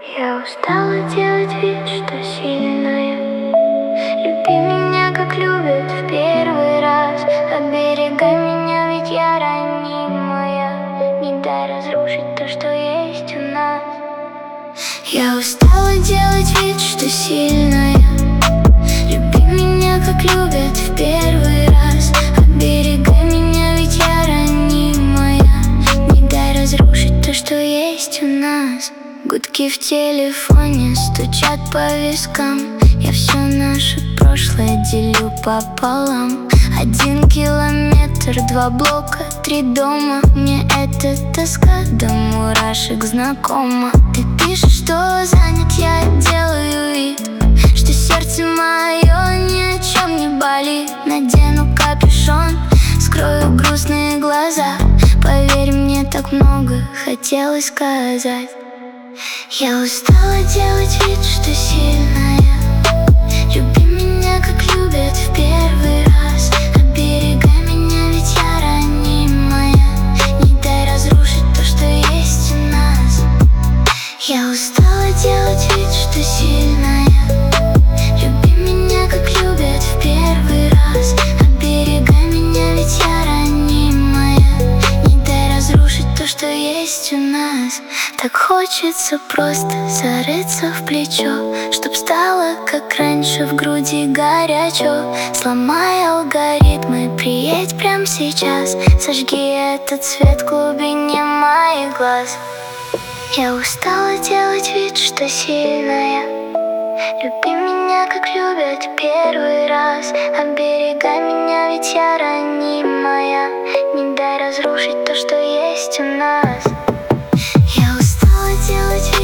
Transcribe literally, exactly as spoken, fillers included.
Я устала делать вид, что сильная. Люби меня, как любят в первый раз. Оберегай меня, ведь я ранимая. Не дай разрушить то, что есть у нас. Я устала делать вид, что сильная. Люби меня, как любят в первый раз. Оберегай меня, ведь я ранимая. Не дай разрушить то, что есть у нас. Гудки в телефоне стучат по вискам. Я все наше прошлое делю пополам. Один километр, два блока, три дома. Мне эта тоска до мурашек знакома. Ты пишешь, что занят, я делаю вид, что сердце мое ни о чем не болит. Надену капюшон, скрою грустные глаза. Поверь, мне так много хотелось сказать. Я устала делать вид, что сильная. Люби меня, как любят в первый раз. Оберегай меня, ведь я ранимая. Не дай разрушить то, что есть у нас. Я устала делать вид, что сильная. Люби меня, как любят в первый раз. Оберегай меня, ведь я ранимая. Не дай разрушить то, что есть у нас. Так хочется просто зарыться в плечо, чтоб стало, как раньше, в груди горячо. Сломай алгоритмы, приедь прямо сейчас. Сожги этот свет в глубине моих глаз. Я устала делать вид, что сильная. Люби меня, как любят в первый раз. Оберегай меня, ведь я ранимая. Не дай разрушить то, что есть у нас. Я устала делать вид,